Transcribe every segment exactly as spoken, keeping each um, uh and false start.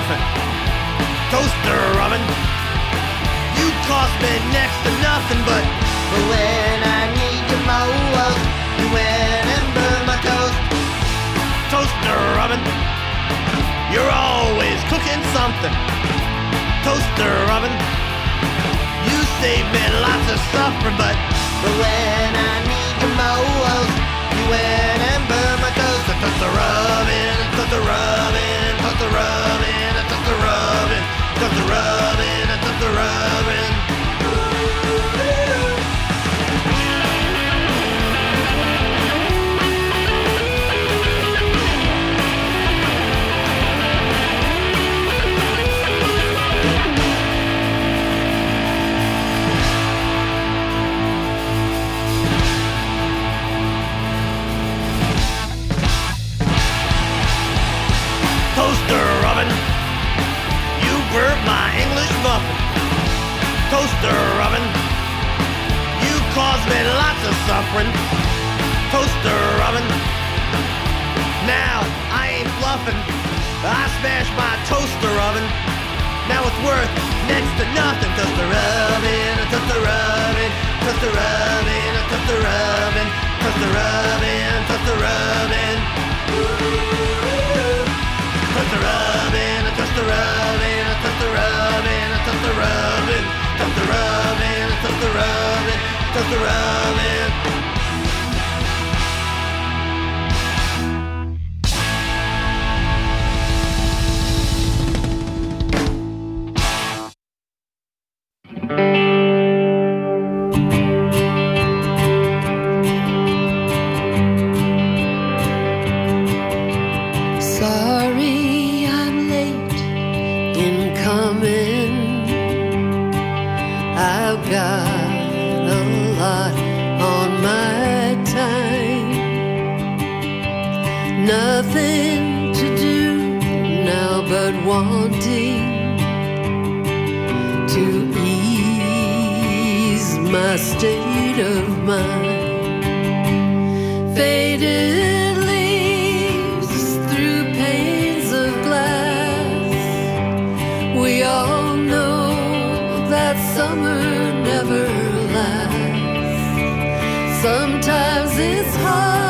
bluffing. Toaster oven, you cost me next to nothing, but when I need you most, you went and burned my toast. Toaster oven, you're always cooking something. Toaster oven, you save me lots of suffering, but when I need you most, you went and burned my toast. Toaster oven, toaster oven, toaster oven, toaster oven, toaster oven, toaster oven. Toaster oven, you burnt my English muffin. Toaster oven, you caused me lots of suffering. Toaster oven, now I ain't bluffing. I smashed my toaster oven. Now it's worth next to nothing. Toaster oven, toaster oven, toaster oven, toaster oven, toaster oven, toaster oven. Toaster oven, toaster oven, toaster oven, toaster oven, toaster oven, toaster oven, toaster oven. Nothing to do now but wanting to ease my state of mind. Faded leaves through panes of glass. We all know that summer never lasts. Sometimes it's hard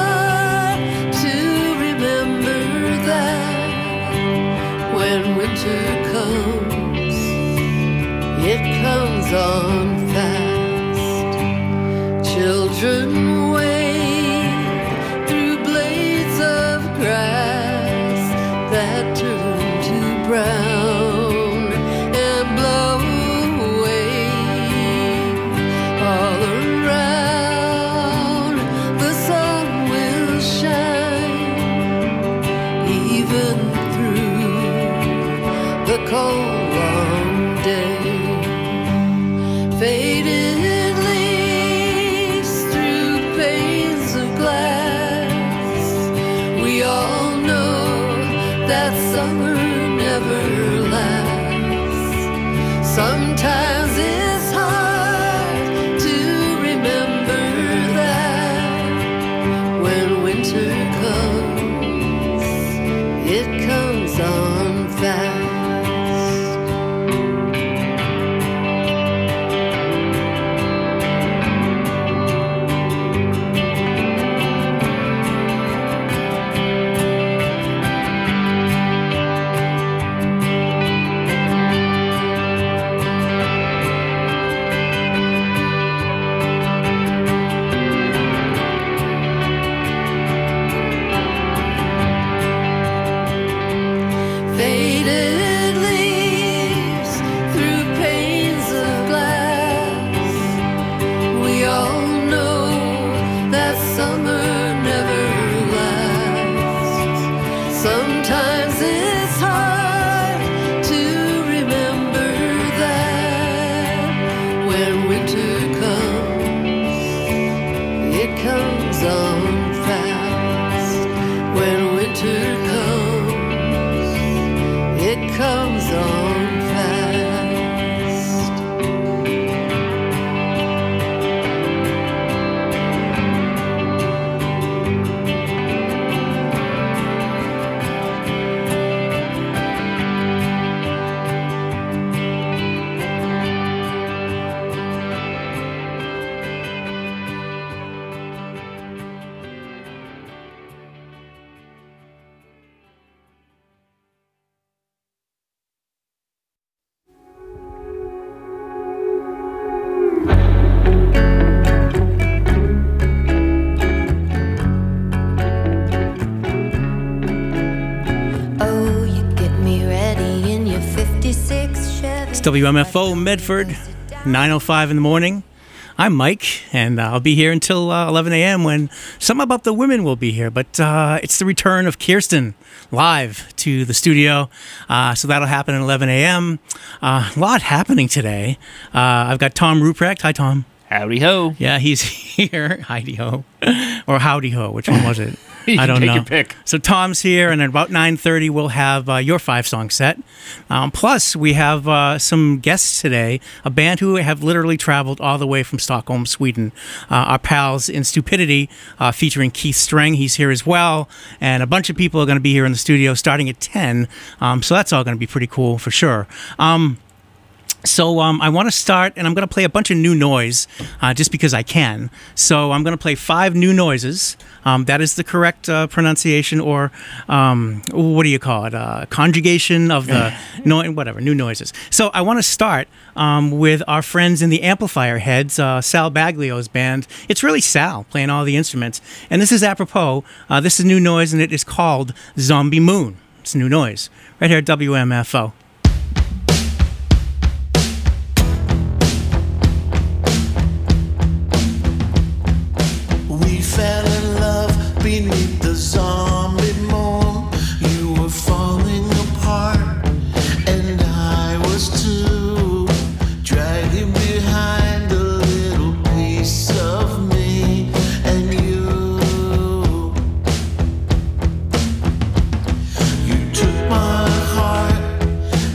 when winter comes, it comes on fast. Children wade through blades of grass that turn to brown and blow away all around. The sun will shine even the cold long day. Faded leaves through panes of glass. We all know that summer never lasts. Sometimes it's hard to remember that when winter comes, it comes on fast. Comes on fast. W M F O Medford, nine oh five in the morning. I'm Mike, and uh, I'll be here until uh, eleven a.m. when Some About the Women will be here. But uh, it's the return of Kirsten live to the studio, uh, so that'll happen at eleven a.m. Uh, a lot happening today. Uh, I've got Tom Ruprecht. Hi, Tom. Howdy ho. Yeah, he's here. Howdy ho. Or howdy ho. Which one was it? You I don't take know. your pick. So Tom's here, and at about nine thirty, we'll have uh, your five-song set. Um, plus, we have uh, some guests today, a band who have literally traveled all the way from Stockholm, Sweden. Uh, our pals in Stupidity, uh, featuring Keith Streng. He's here as well. And a bunch of people are going to be here in the studio starting at ten. Um, so that's all going to be pretty cool for sure. Um, So um, I want to start, and I'm going to play a bunch of new noise, uh, just because I can. So I'm going to play five new noises. Um, that is the correct uh, pronunciation, or um, what do you call it? Uh, conjugation of the no, whatever new noises. So I want to start um, with our friends in the Amplifier Heads, uh, Sal Baglio's band. It's really Sal playing all the instruments, and this is apropos. Uh, this is new noise, and it is called Zombie Moon. It's new noise right here at W M F O. Fell in love beneath the zombie moon. You were falling apart, and I was too. Dragging behind a little piece of me and you. You took my heart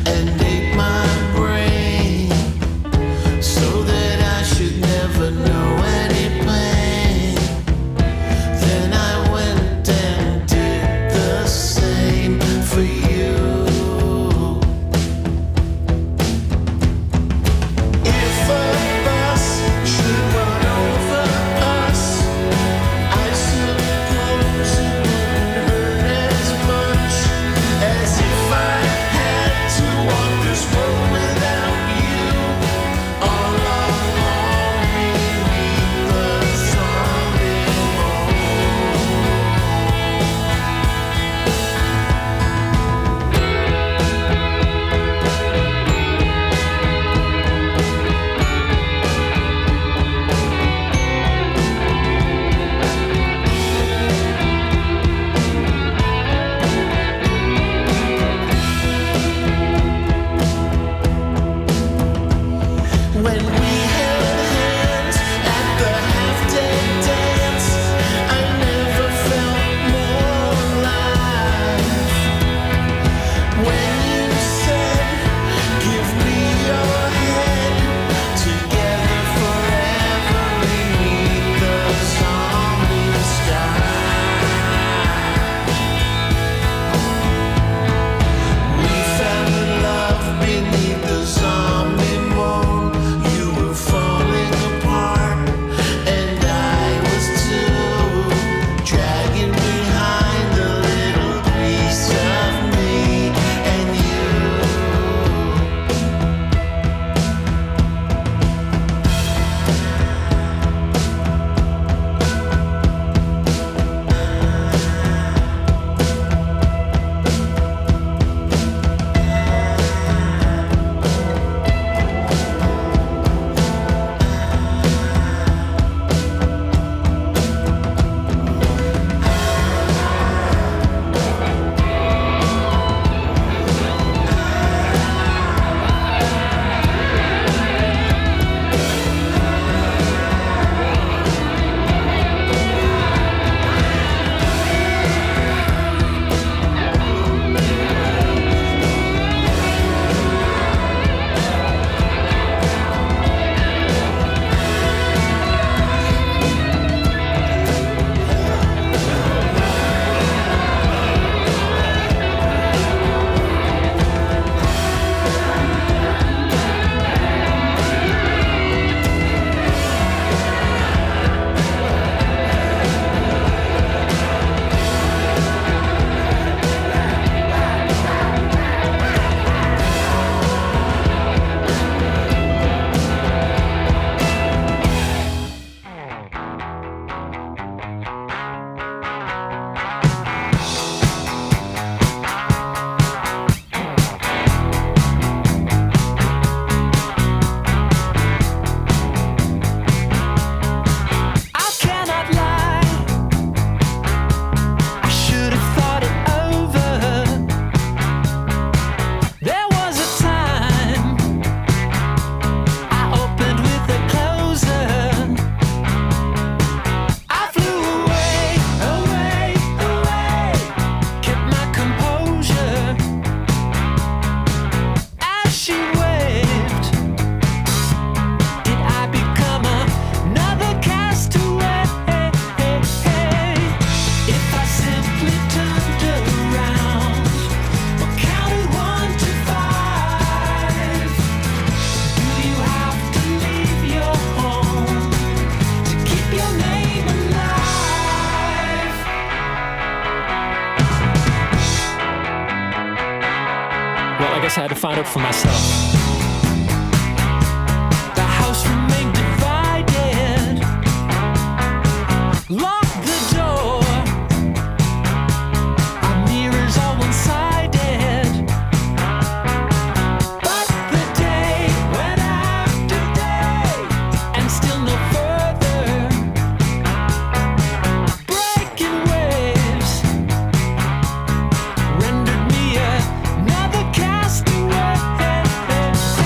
I guess I had to find out for myself. The house remained divided. Lock the door. Our mirrors are one-sided. But the day went after day, and still no further. Breaking waves rendered me another castaway.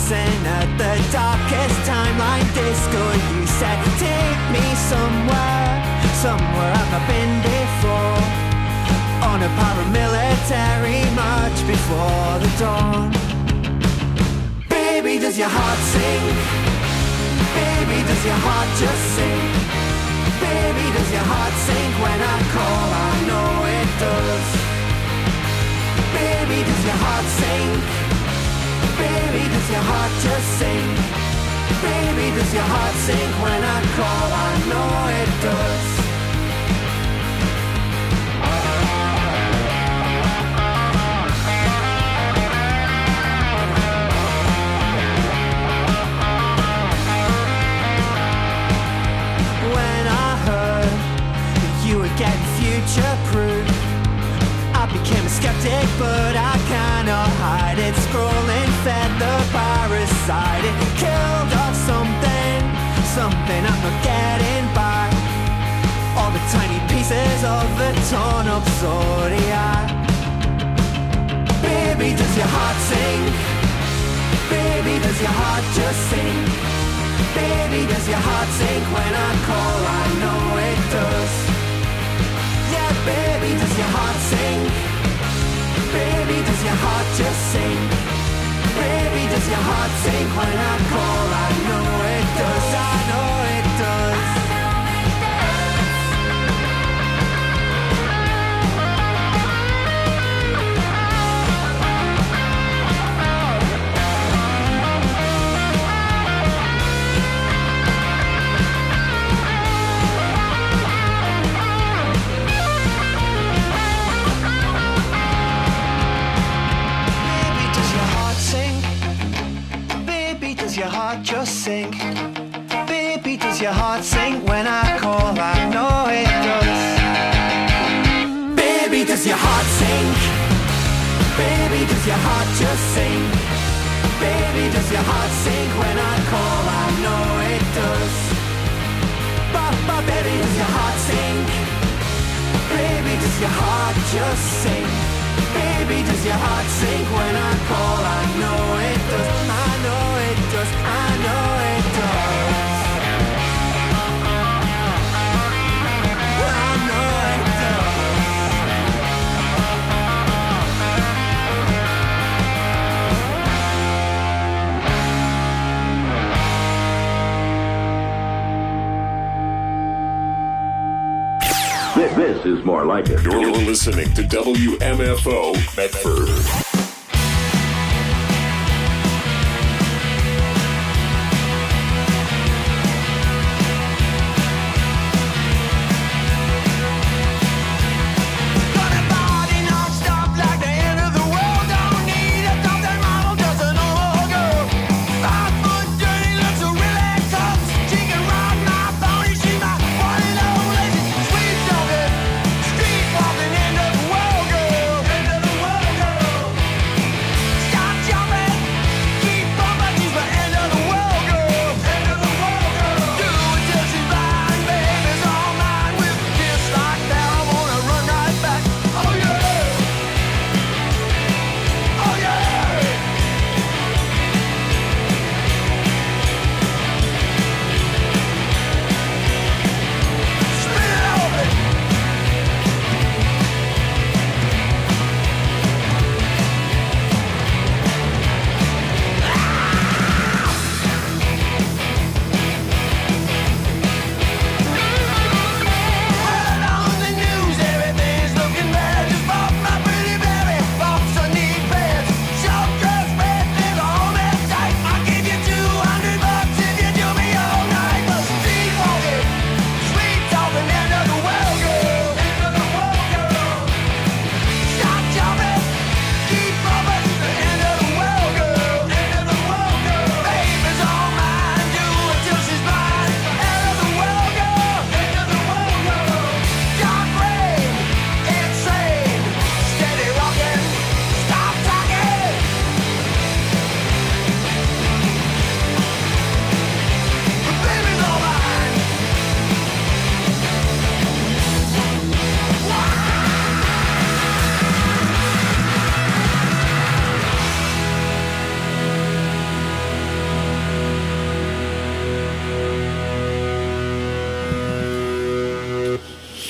dancing at the darkest timeline disco. You said, take me somewhere, somewhere I've not been before, on a paramilitary march before the dawn. Baby, does your heart sing? Baby, does your heart just sing? Baby, does your heart sink when I call? I know it does. Baby, does your heart sink? Baby, does your heart just sing? Baby, does your heart sink when I call? I know it does. When I heard that you were getting future-proof, I became a skeptic, but I cannot hide it. Scrolling fed the parasite. It killed off something, something I'm not getting back. All the tiny pieces of the torn up zodiac. Baby, does your heart sing? Baby, does your heart just sing? Baby, does your heart sink when I call? I know it does. Yeah, baby, does your heart sing? Baby, does your heart just sing? Baby, does your heart sink when I call? I know it does, I know it does. Does your heart just sink? Baby, does your heart sink when I call? I know it does. Baby, does your heart sink? Baby, does your heart just sink? Baby, does your heart sink when I call? I know it does. But, but baby, does your heart sink? Baby, does your heart just sink? Baby, does your heart sink when I call? I know it does, I know it does, I know it does. I know it does. This, this is more like it. You're listening to W M F O Medford. Street walking into the world, girl. Into the world, girl.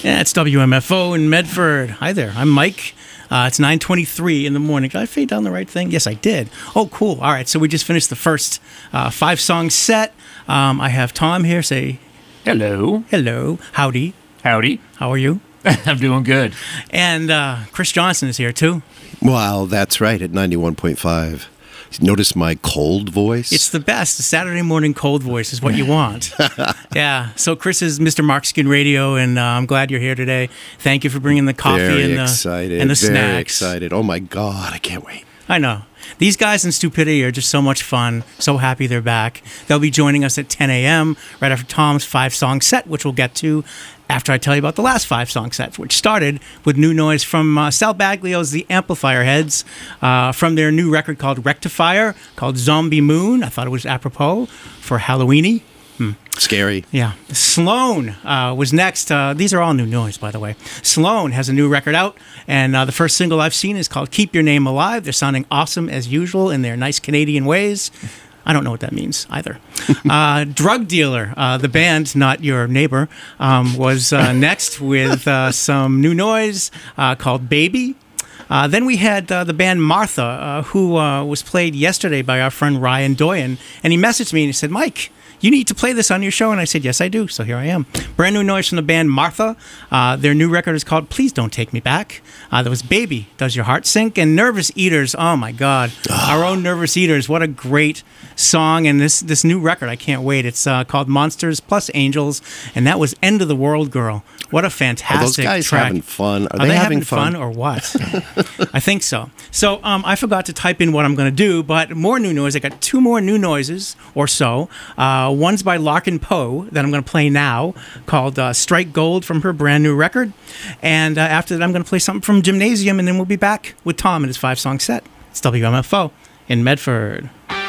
Yeah, it's W M F O in Medford. Hi there. I'm Mike. Uh, it's nine twenty-three in the morning. Did I fade down the right thing? Yes, I did. Oh, cool. All right, so we just finished the first uh, five-song set. Um, I have Tom here. Say Hello. hello. Howdy. Howdy. How are you? I'm doing good. And uh, Chris Johnson is here, too. Well, that's right, at ninety-one point five. Notice my cold voice? It's the best. The Saturday morning cold voice is what you want. Yeah. So Chris is Mister Mark Skin Radio, and uh, I'm glad you're here today. Thank you for bringing the coffee Very and the, excited. and the Very snacks. excited. Oh, my God. I can't wait. I know. These guys in Stupidity are just so much fun. So happy they're back. They'll be joining us at ten a.m. right after Tom's five-song set, which we'll get to after I tell you about the last five-song set, which started with new noise from uh, Sal Baglio's The Amplifier Heads uh, from their new record called Rectifier, called Zombie Moon. I thought it was apropos for Halloweeny. Hmm. Scary. Yeah. Sloan uh, was next. Uh, these are all new noise, by the way. Sloan has a new record out, and uh, the first single I've seen is called Keep Your Name Alive. They're sounding awesome as usual in their nice Canadian ways. I don't know what that means either. uh, Drug Dealer, uh, the band, not your neighbor, um, was uh, next with uh, some new noise uh, called Baby. Uh, then we had uh, the band Martha, uh, who uh, was played yesterday by our friend Ryan Doyen. And he messaged me and he said, Mike, you need to play this on your show. And I said, yes, I do. So here I am. Brand new noise from the band Martha. Uh, their new record is called Please Don't Take Me Back. Uh, there was Baby, Does Your Heart Sink? And Nervous Eaters. Oh, my God. Our own Nervous Eaters. What a great song. And this, this new record, I can't wait. It's uh, called Monsters Plus Angels. And that was End of the World Girl. What a fantastic Are those guys track. having fun? Are, Are they, they having, having fun? or what? I think so. So um, I forgot to type in what I'm going to do, but more new noise. I got two more new noises or so. Uh, one's by Larkin Poe that I'm going to play now, called uh, Strike Gold from her brand new record. And uh, after that, I'm going to play something from Gymnasium, and then we'll be back with Tom and his five-song set. It's W M F O in Medford.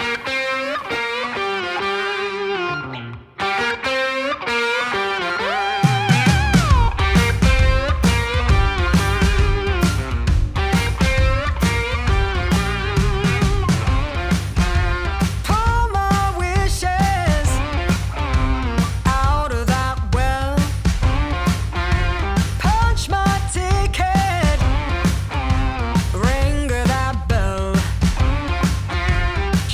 Pour my wishes out of that well. Punch my ticket, ring that bell.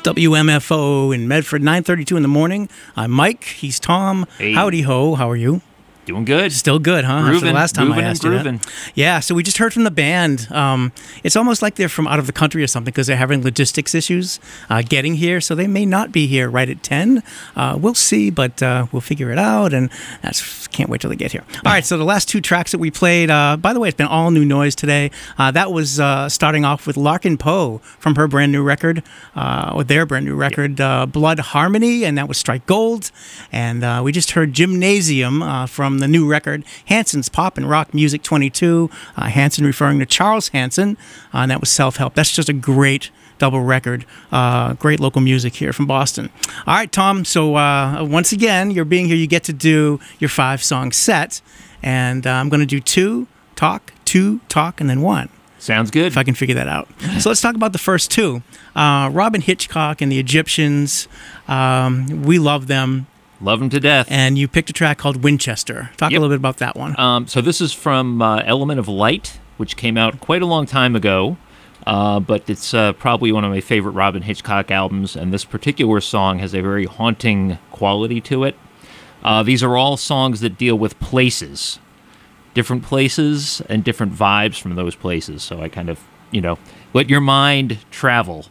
W M F O in Medford, nine thirty-two in the morning. I'm Mike. He's Tom. Hey. Howdy ho. How are you? Doing good. Still good, huh? After Grooving, the last time moving I and asked you that. grooving. Yeah, so we just heard from the band. Um, it's almost like they're from out of the country or something because they're having logistics issues uh, getting here, so they may not be here right at ten. Uh, we'll see, but uh, we'll figure it out, and that's can't wait till they get here. All right, so the last two tracks that we played, uh, by the way, it's been all new noise today. Uh, that was uh, starting off with Larkin Poe from her brand new record, uh, or their brand new record, uh, Blood Harmony, and that was Strike Gold. And uh, we just heard Gymnasium uh, from the new record, Hanson's Pop and Rock Music twenty-two. Uh, Hanson referring to Charles Hanson, uh, and that was Self-Help. That's just a great double record. Uh, great local music here from Boston. All right, Tom, so uh, once again, you're being here, you get to do your five-song set, and uh, I'm going to do two, talk, two, talk, and then one. Sounds good. If I can figure that out. So let's talk about the first two. Uh, Robin Hitchcock and the Egyptians. Um, we love them. Love them to death. And you picked a track called Winchester. Talk Yep. a little bit about that one. Um, so this is from uh, Element of Light, which came out quite a long time ago, uh, but it's uh, probably one of my favorite Robin Hitchcock albums, and this particular song has a very haunting quality to it. Uh, these are all songs that deal with places, different places and different vibes from those places, so I kind of, you know, let your mind travel.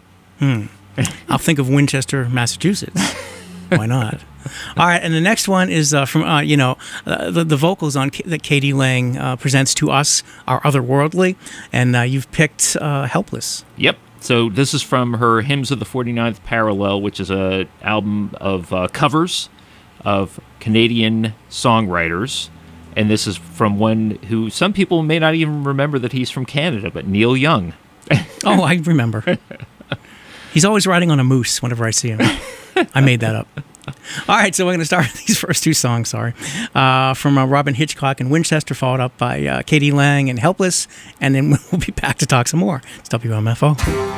I'll think of Winchester, Massachusetts. Why not? All right, and the next one is uh, from, uh, you know, uh, the, the vocals on K- that Katie Lang uh, presents to us are otherworldly, and uh, you've picked uh, Helpless. Yep. So this is from her Hymns of the forty-ninth Parallel, which is a album of uh, covers of Canadian songwriters. And this is from one who some people may not even remember that he's from Canada, but Neil Young. Oh, I remember. He's always riding on a moose whenever I see him. I made that up. All right, so we're going to start with these first two songs, sorry, uh, from uh, Robin Hitchcock and Winchester, followed up by uh, Katie Lang and Helpless, and then we'll be back to talk some more. It's W M F O.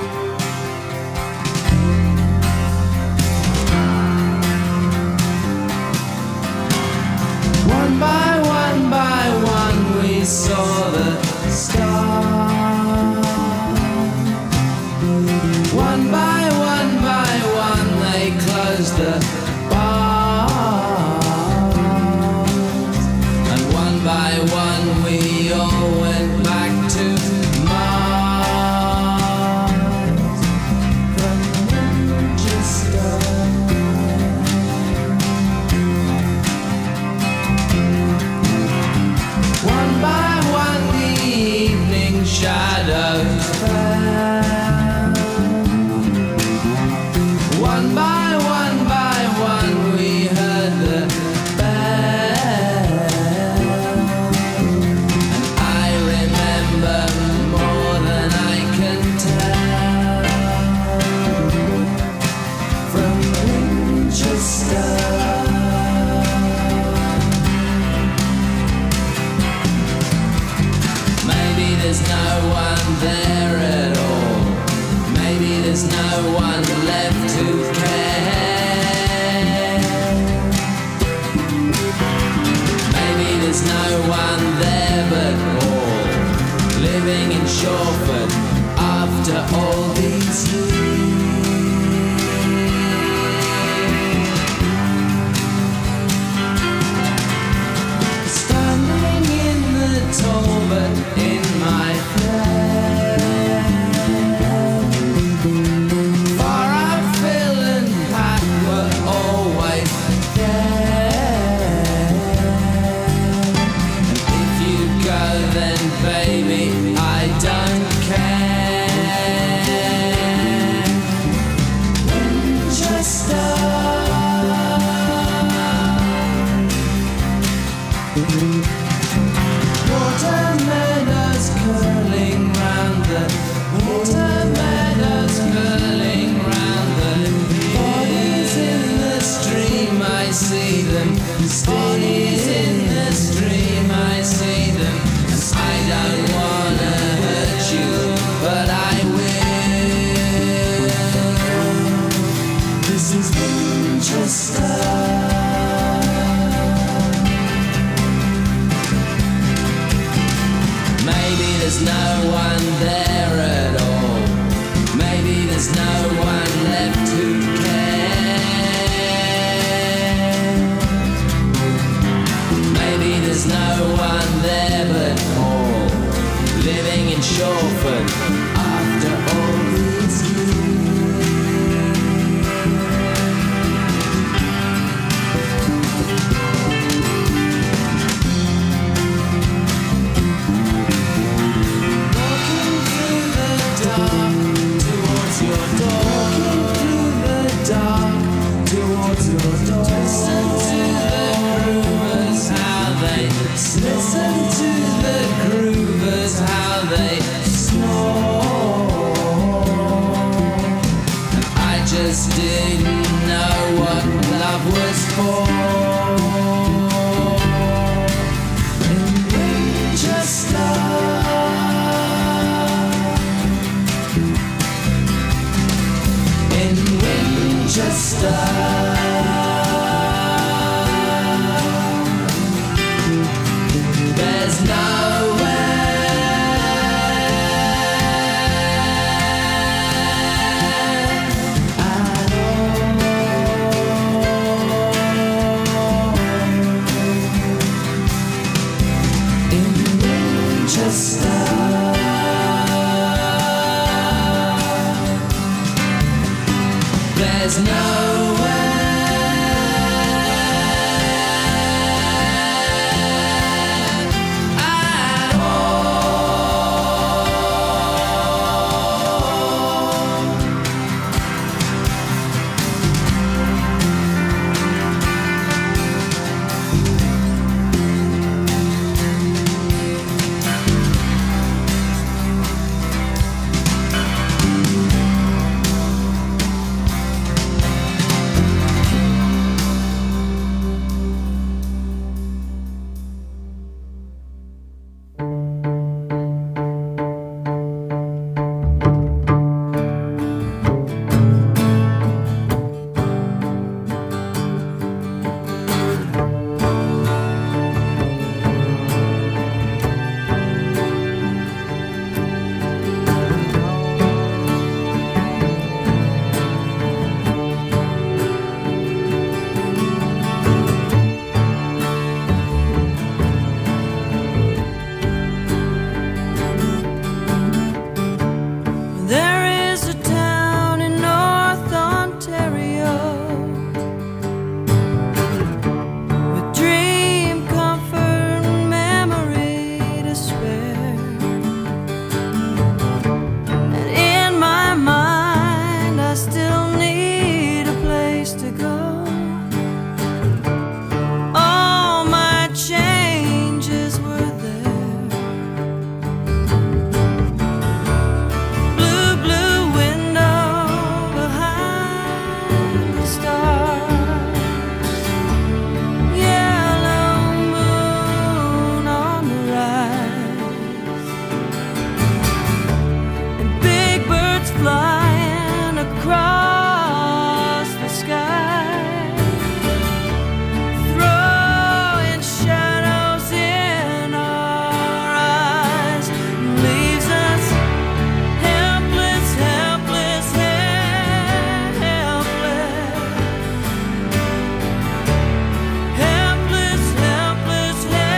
One by one by one we saw the stars. One by one by one they closed the bars. And one by one we all went back to Mars. From Winchester. One by one the evening shadows fell. One by one by one we heard the bell. And I remember more than I can tell. From Winchester. Maybe there's no one there at all. Maybe there's no one left to care. Maybe there's no one there but all living in Shawford after all these years. Standing in the Talbot in my place, far out Phil and Pat were always there. And if you go then baby I don't care. Winchester. Water meadows curling round the water meadows curling round the bodies in the stream I see them. Bodies in the stream I see them. I don't wanna hurt you, but I will. This is Winchester. Maybe there's no one there at all. Maybe there's no one left to orphan after all these Walking through the dark towards your door. Walking through the dark towards your door. Listen to the groovers, how they listen to the groovers, how they snore. I just didn't know what love was for. In Winchester, in Winchester, there's nowhere at all. In Winchester, there's nowhere at all. There is a town in North Ontario with dream, comfort, and memory to spare. And in my mind, I still need a place to go. All my changes were there. Blue, blue window behind the stars. Yellow moon on the rise. And big birds flying across the sky. Throwing shadows in our eyes. Leaves us helpless, helpless, helpless. Helpless, helpless,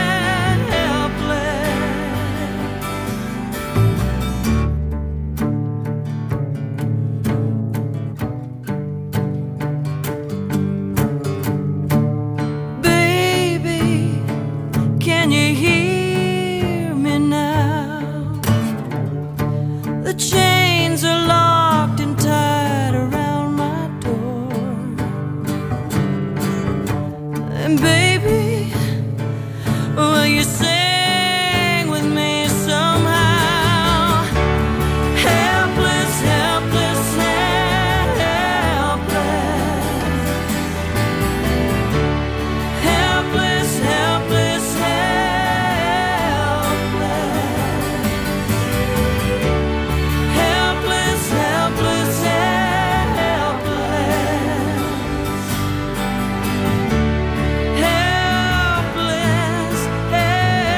helpless. Baby, can you hear me now? The chains are locked and tied around my door. And baby, will you sing with me somehow? Helpless, helpless, helpless. Helpless, helpless, helpless. Helpless, helpless, helpless. Helpless,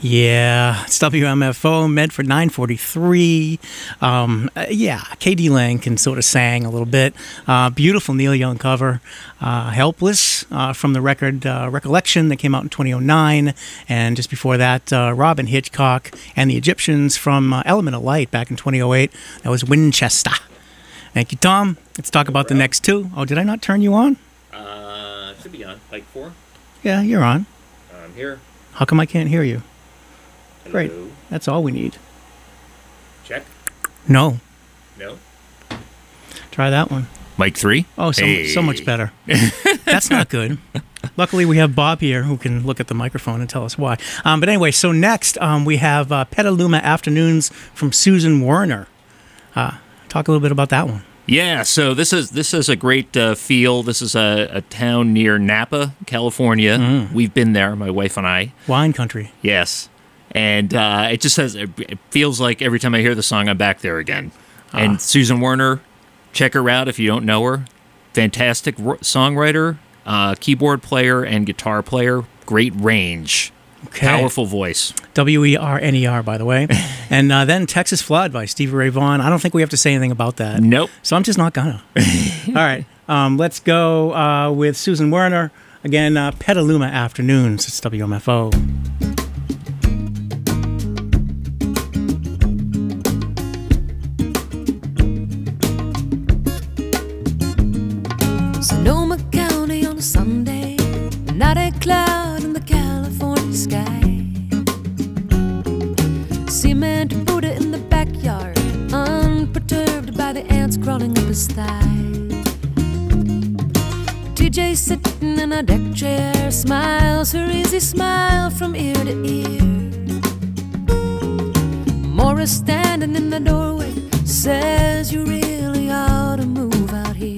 Yeah, it's W M F O, Medford nine forty-three. Um, uh, yeah, K D Lang can sort of sang a little bit. Uh, beautiful Neil Young cover. Uh, Helpless uh, from the record uh, Recollection that came out in two thousand nine. And just before that, uh, Robin Hitchcock and the Egyptians from uh, Element of Light back in two thousand eight. That was Winchester. Thank you, Tom. Let's talk about the next two. Oh, did I not turn you on? Uh, should be on. Like four? Yeah, you're on. I'm here. How come I can't hear you? Hello. Great. That's all we need. Check. No. No. Try that one. Mic three? Oh, so, Hey. so much better. That's not good. Luckily, we have Bob here who can look at the microphone and tell us why. Um, but anyway, so next um, we have uh, Petaluma Afternoons from Susan Werner. Uh, talk a little bit about that one. Yeah, so this is this is a great uh, feel. This is a, a town near Napa, California. Mm. We've been there, my wife and I. Wine country. Yes. And uh, it just says, it feels like every time I hear the song, I'm back there again. Ah. And Susan Werner, check her out if you don't know her. Fantastic ro- songwriter, uh, keyboard player, and guitar player. Great range. Okay. Powerful voice. W E R N E R, by the way. And uh, then Texas Flood by Stevie Ray Vaughan. I don't think we have to say anything about that. Nope. So I'm just not gonna. All right. Um, let's go uh, with Susan Werner. Again, uh, Petaluma Afternoons. It's W M F O. Sonoma County on a Sunday, not a cloud in the California sky. Cement Buddha in the backyard, unperturbed by the ants crawling up his thigh. T J sitting in a deck chair, smiles her easy smile from ear to ear. Morris standing in the doorway, says you really ought to move out here.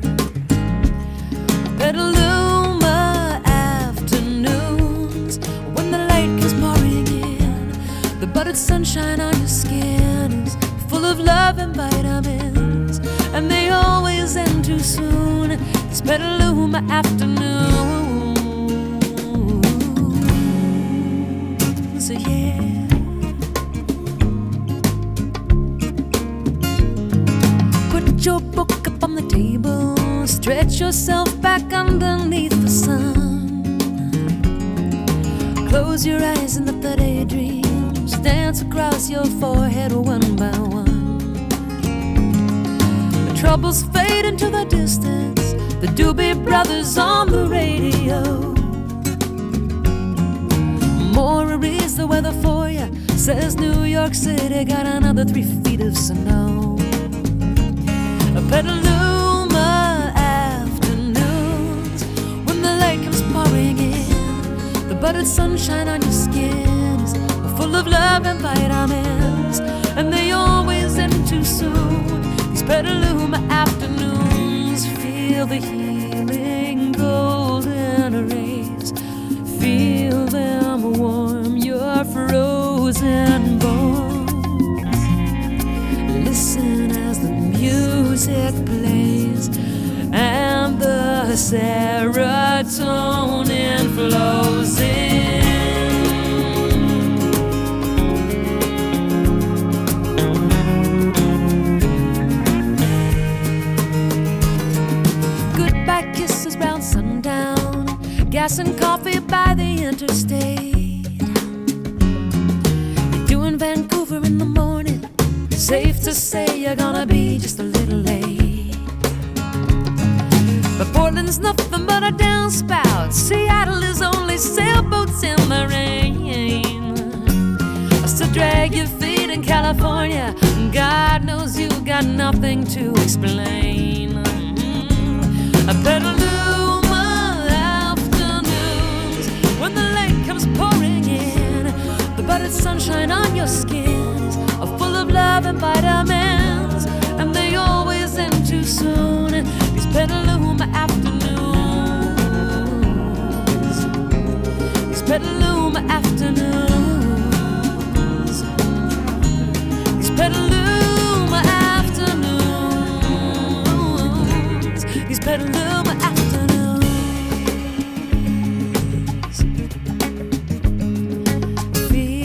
Petaluma afternoons, when the light comes pouring in, the buttered sunshine on your skin is full of love and vitamins, and they always end too soon. It's Petaluma afternoons, so yeah. Put your book up on the table, stretch yourself back underneath the sun. Close your eyes and let the daydreams dance across your forehead one by one. The troubles fade into the distance, the Doobie Brothers on the radio. Maury's the weather for ya, says New York City got another three feet of snow. Petaluma afternoons, when the light comes pouring in, the buttered sunshine on your skin is full of love and vitamins, and they always end too soon. These Petaluma afternoons, feel the healing golden rays, feel them warm your frozen bones. Listen as the music plays and the serotonin flows in. Goodbye kisses round sundown, gas and coffee by the interstate. You're doing Vancouver in the morning, safe to say you're gonna be just a little late. But Portland's nothing but a downspout, Seattle is only sailboats in the rain. So drag your feet in California, God knows you got nothing to explain. A Petaluma afternoons, when the light comes pouring in, the buttered sunshine on your skin is full of love and vitamins, and they always end too soon. These Petaluma afternoons, these Petaluma afternoons, these Petaluma afternoons, these Petaluma afternoons. Feel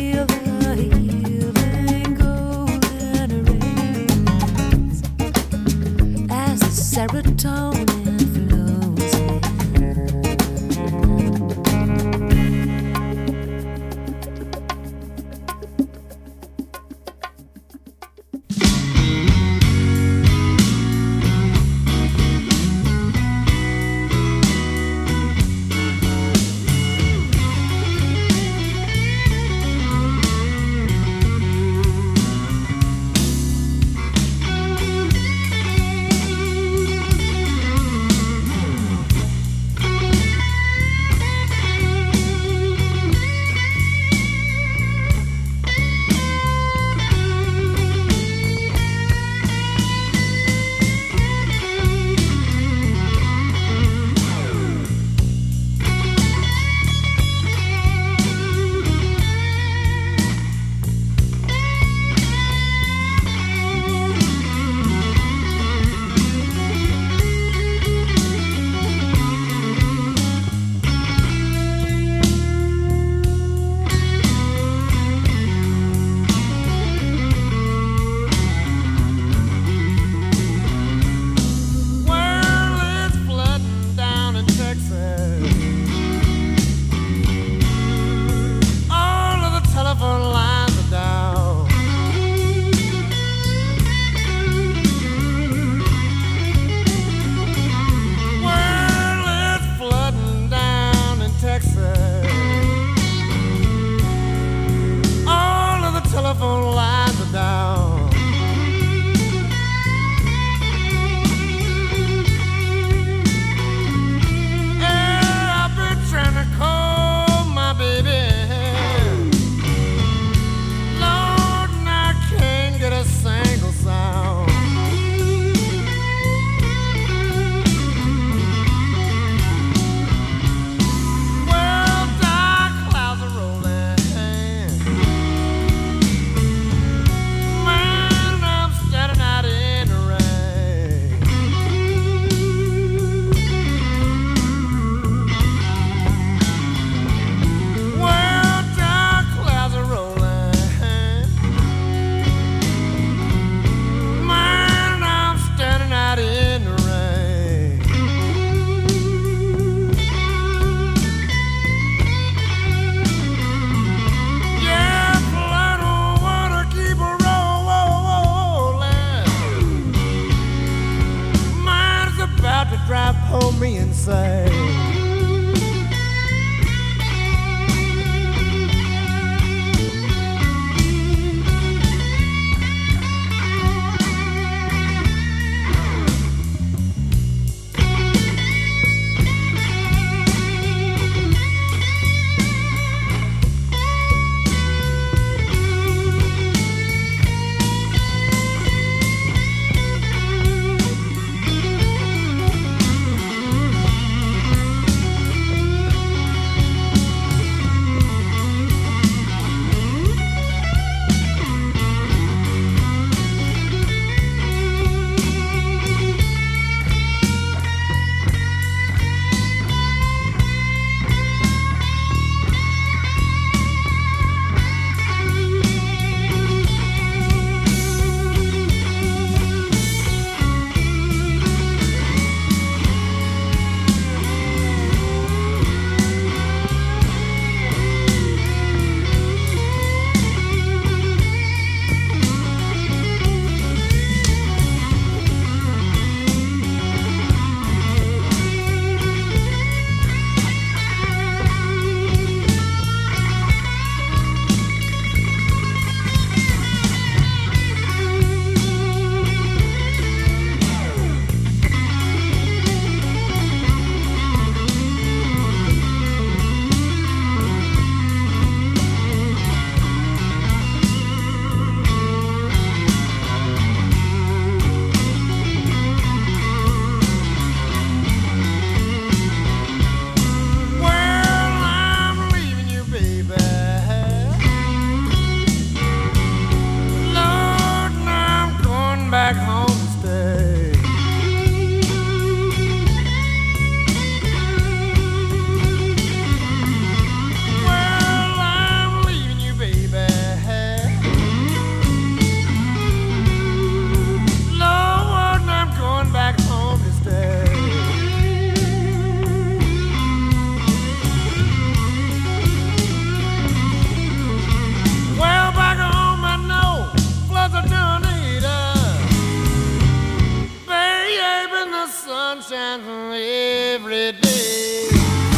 every day.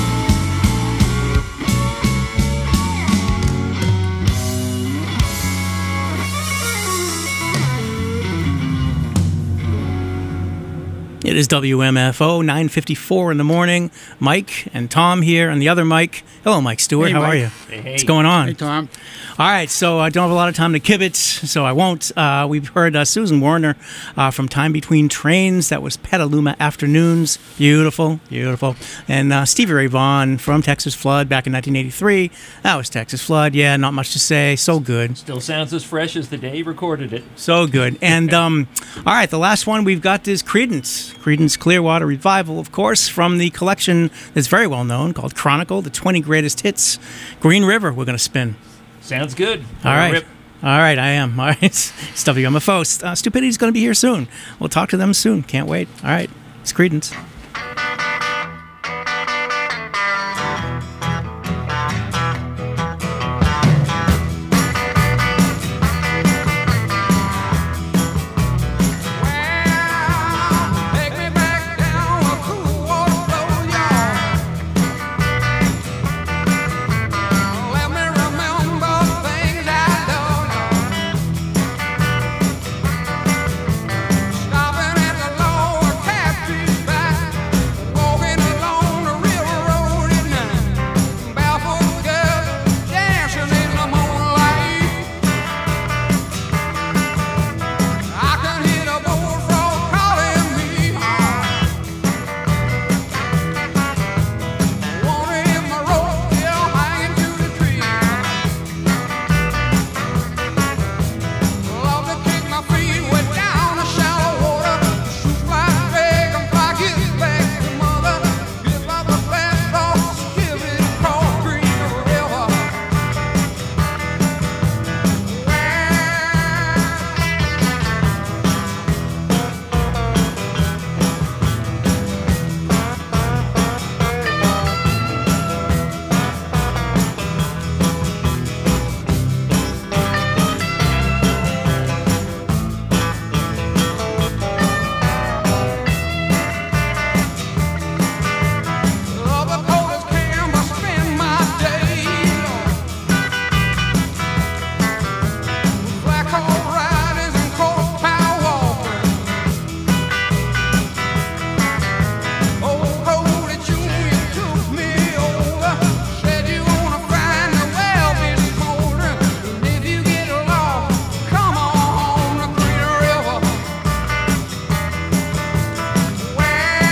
It is W M F O, nine fifty-four in the morning. Mike and Tom here, and the other Mike. Hello, Mike Stewart. Hey, How Mike. are you? Hey, hey. What's going on? Hey, Tom. All right, so I don't have a lot of time to kibitz, so I won't. Uh, we've heard uh, Susan Warner uh, from Time Between Trains. That was Petaluma Afternoons. Beautiful, beautiful. And uh, Stevie Ray Vaughan from Texas Flood back in nineteen eighty-three. That was Texas Flood. Yeah, not much to say. So good. Still sounds as fresh as the day he recorded it. So good. And um, all right, the last one we've got is Creedence. Creedence Clearwater Revival, of course, from the collection that's very well known called Chronicle, the twenty Greatest Hits. Green River, we're going to spin. Sounds good. All right. Rip. All right, I am. All right, it's W M F O. Uh, Stupidity's going to be here soon. We'll talk to them soon. Can't wait. All right, it's Creedence. Take me back down a cool water flow, y'all. Let me remember things I don't know. Stopping at the lower Catfish back, walking along the railroad at night. Barefoot girls dancing in the moonlight. I can hear the bullfrog calling me home. Wanna hit my rope, still hanging to the tree. Love to kick my feet way down the shallow water. Shoot my dragonfly, get back to mother. Give up the fast dogs, give it across Green River. Love the coldest can, but spend my days with black hole riders and cold power walkers. Old Cody Junior took me over, said you wanna find the well this morning, and if you get lost, come on home to Green River. Well,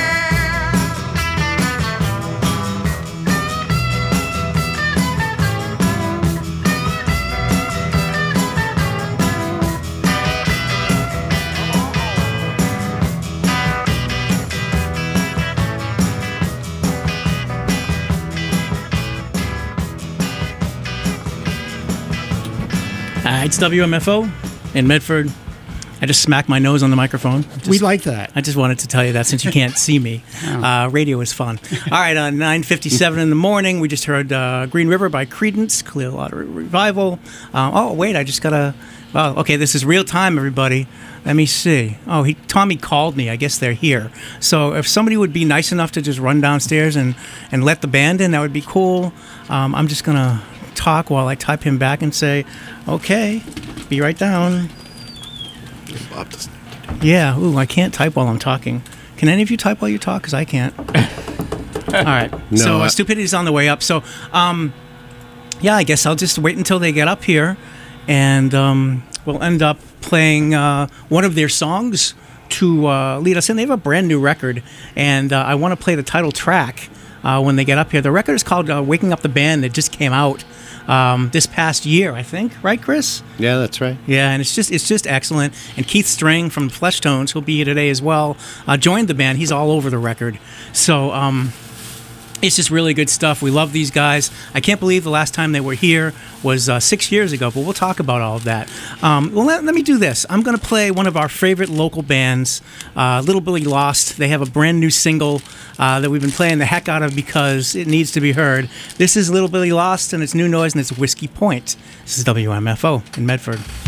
Uh, it's W M F O in Medford. I just smacked my nose on the microphone. Just- We like that. I just wanted to tell you that since you can't see me. Uh, radio is fun. All right, uh, nine fifty-seven in the morning, we just heard uh, Green River by Creedence, Clearwater Revival. Uh, oh, wait, I just got to... Well, okay, this is real time, everybody. Let me see. Oh, he Tommy called me. I guess they're here. So if somebody would be nice enough to just run downstairs and, and let the band in, that would be cool. Um, I'm just going to talk while I type him back and say, okay, be right down. Bob doesn't. Yeah, ooh, I can't type while I'm talking. Can any of you type while you talk? Because I can't. All right. No, so uh, I- Stupidity's on the way up. So, um, yeah, I guess I'll just wait until they get up here, and um, we'll end up playing uh, one of their songs to uh, lead us in. They have a brand new record, and uh, I want to play the title track uh, when they get up here. The record is called uh, Waking Up the Band. It just came out um, this past year, I think. Right, Chris? Yeah, that's right. Yeah, and it's just it's just excellent. And Keith String from the Flesh Tones, who'll be here today as well, uh, joined the band. He's all over the record. So um, it's just really good stuff. We love these guys. I can't believe the last time they were here was uh, six years ago, but we'll talk about all of that. Um, well, let, let me do this. I'm going to play one of our favorite local bands, uh, Little Billy Lost. They have a brand new single uh, that we've been playing the heck out of because it needs to be heard. This is Little Billy Lost, and it's New Noise, and it's Whiskey Point. This is W M F O in Medford.